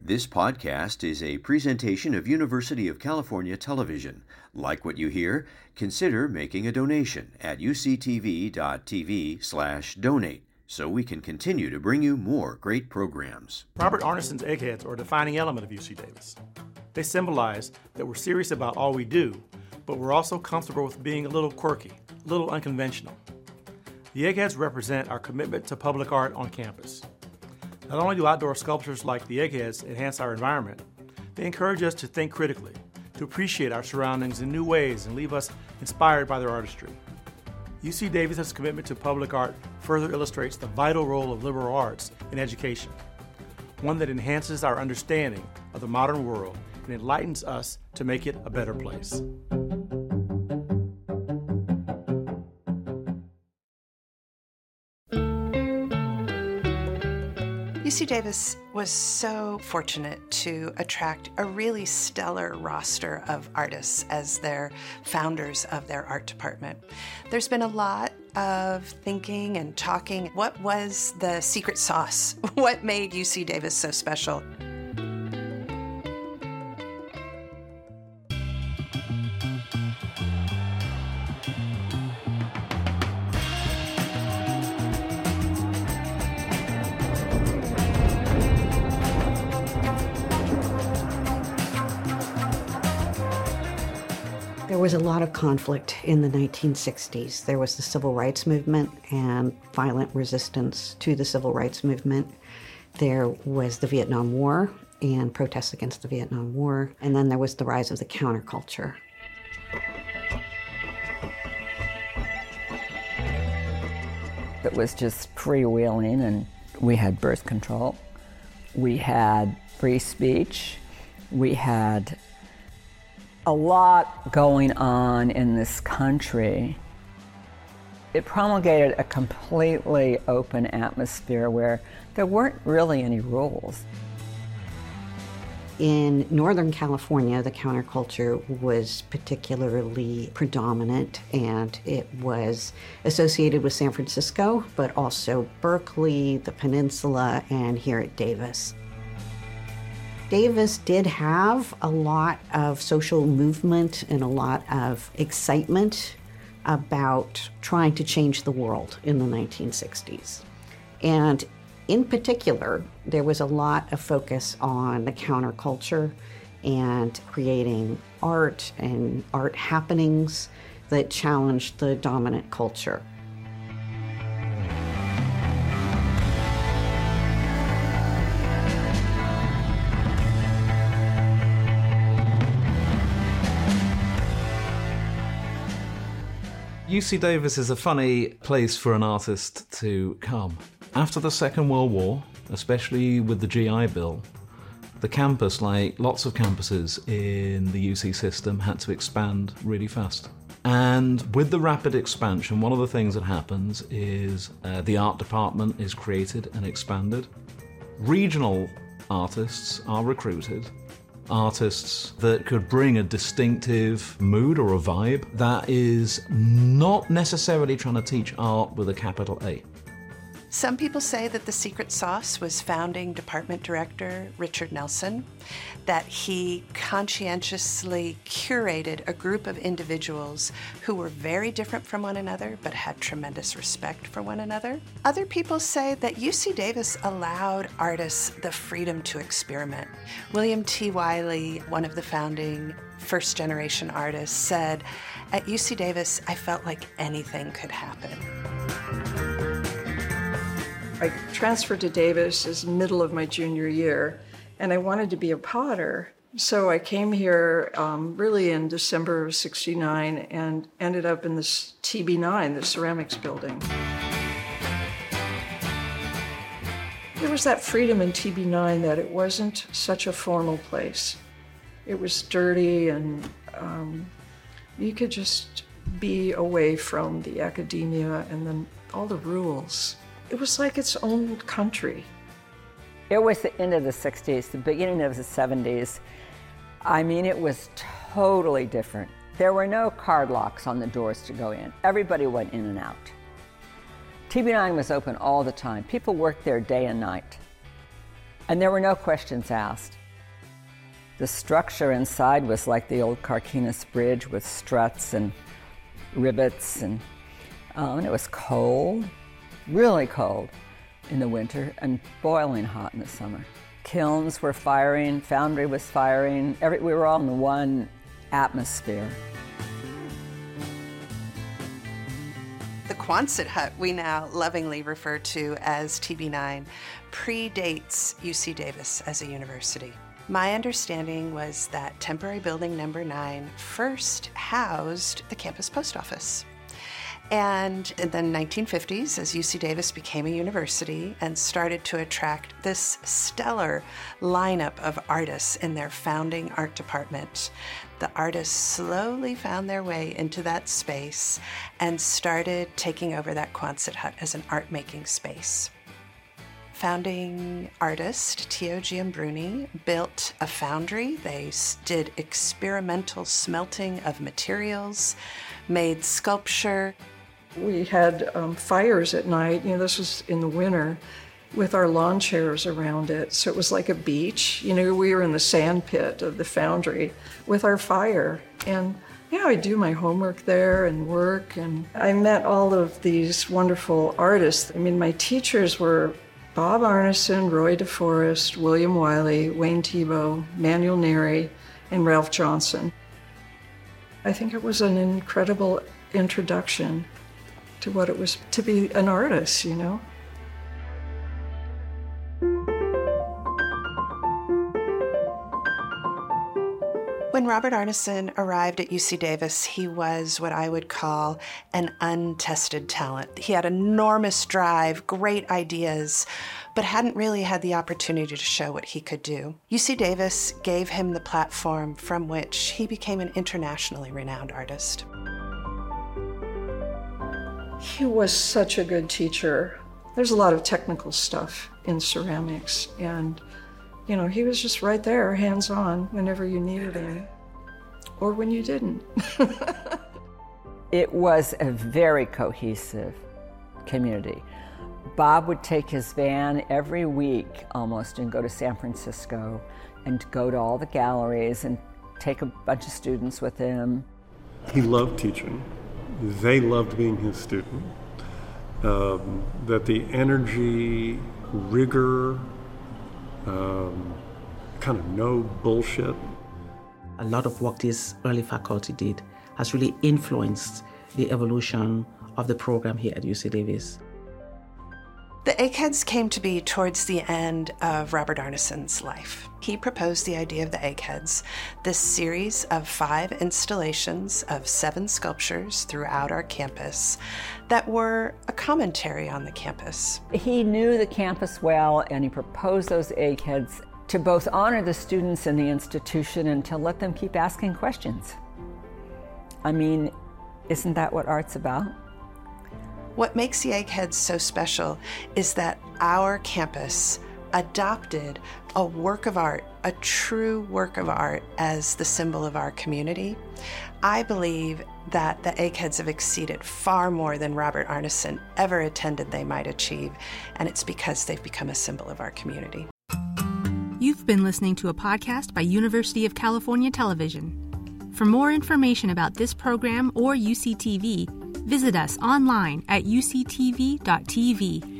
This podcast is a presentation of University of California Television. Like what you hear? Consider making a donation at uctv.tv/donate so we can continue to bring you more great programs. Robert Arneson's eggheads are a defining element of UC Davis. They symbolize that we're serious about all we do, but we're also comfortable with being a little quirky, a little unconventional. The eggheads represent our commitment to public art on campus. Not only do outdoor sculptures like the eggheads enhance our environment, they encourage us to think critically, to appreciate our surroundings in new ways and leave us inspired by their artistry. UC Davis's commitment to public art further illustrates the vital role of liberal arts in education, one that enhances our understanding of the modern world and enlightens us to make it a better place. UC Davis was so fortunate to attract a really stellar roster of artists as their founders of their art department. There's been a lot of thinking and talking. What was the secret sauce? What made UC Davis so special? There was a lot of conflict in the 1960s. There was the Civil Rights Movement and violent resistance to the Civil Rights Movement. There was the Vietnam War and protests against the Vietnam War. And then there was the rise of the counterculture. It was just freewheeling, and we had birth control. We had free speech. We had a lot going on in this country. It promulgated a completely open atmosphere where there weren't really any rules. In Northern California, the counterculture was particularly predominant, and it was associated with San Francisco, but also Berkeley, the Peninsula, and here at Davis. Davis did have a lot of social movement and a lot of excitement about trying to change the world in the 1960s. And in particular, there was a lot of focus on the counterculture and creating art and art happenings that challenged the dominant culture. UC Davis is a funny place for an artist to come. After the Second World War, especially with the GI Bill, the campus, like lots of campuses in the UC system, had to expand really fast. And with the rapid expansion, one of the things that happens is the art department is created and expanded. Regional artists are recruited. Artists that could bring a distinctive mood or a vibe that is not necessarily trying to teach art with a capital A. Some people say that the secret sauce was founding department director Richard Nelson, that he conscientiously curated a group of individuals who were very different from one another but had tremendous respect for one another. Other people say that UC Davis allowed artists the freedom to experiment. William T. Wiley, one of the founding first-generation artists, said, "At UC Davis, I felt like anything could happen." I transferred to Davis as middle of my junior year, and I wanted to be a potter. So I came here really in December of '69 and ended up in this TB9, the ceramics building. There was that freedom in TB9 that it wasn't such a formal place. It was dirty, and you could just be away from the academia and then all the rules. It was like its own country. It was the end of the 60s, the beginning of the 70s. I mean, it was totally different. There were no card locks on the doors to go in. Everybody went in and out. TB9 was open all the time. People worked there day and night. And there were no questions asked. The structure inside was like the old Carquinez Bridge with struts and rivets, and it was cold, really cold in the winter and boiling hot in the summer. Kilns were firing, foundry was firing, we were all in one atmosphere. The Quonset hut we now lovingly refer to as TB9 predates UC Davis as a university. My understanding was that temporary building number 9 first housed the campus post office. And in the 1950s, as UC Davis became a university and started to attract this stellar lineup of artists in their founding art department, the artists slowly found their way into that space and started taking over that Quonset hut as an art-making space. Founding artist Tio Giambruni built a foundry. They did experimental smelting of materials, made sculpture. We had fires at night. This was in the winter, with our lawn chairs around it. So it was like a beach. We were in the sand pit of the foundry with our fire. And I do my homework there and work. And I met all of these wonderful artists. My teachers were Bob Arneson, Roy DeForest, William Wiley, Wayne Thiebaud, Manuel Neri, and Ralph Johnson. I think it was an incredible introduction to what it was to be an artist, When Robert Arneson arrived at UC Davis, he was what I would call an untested talent. He had enormous drive, great ideas, but hadn't really had the opportunity to show what he could do. UC Davis gave him the platform from which he became an internationally renowned artist. He was such a good teacher. There's a lot of technical stuff in ceramics, and he was just right there, hands-on, whenever you needed him, or when you didn't. It was a very cohesive community. Bob would take his van every week almost and go to San Francisco and go to all the galleries and take a bunch of students with him. He loved teaching. They loved being his student. That the energy, rigor, kind of no bullshit. A lot of work this early faculty did has really influenced the evolution of the program here at UC Davis. The Eggheads came to be towards the end of Robert Arneson's life. He proposed the idea of the Eggheads, this series of 5 installations of 7 sculptures throughout our campus that were a commentary on the campus. He knew the campus well, and he proposed those Eggheads to both honor the students in the institution and to let them keep asking questions. Isn't that what art's about? What makes the Eggheads so special is that our campus adopted a work of art, a true work of art, as the symbol of our community. I believe that the Eggheads have exceeded far more than Robert Arneson ever intended they might achieve, and it's because they've become a symbol of our community. You've been listening to a podcast by University of California Television. For more information about this program or UCTV, visit us online at uctv.tv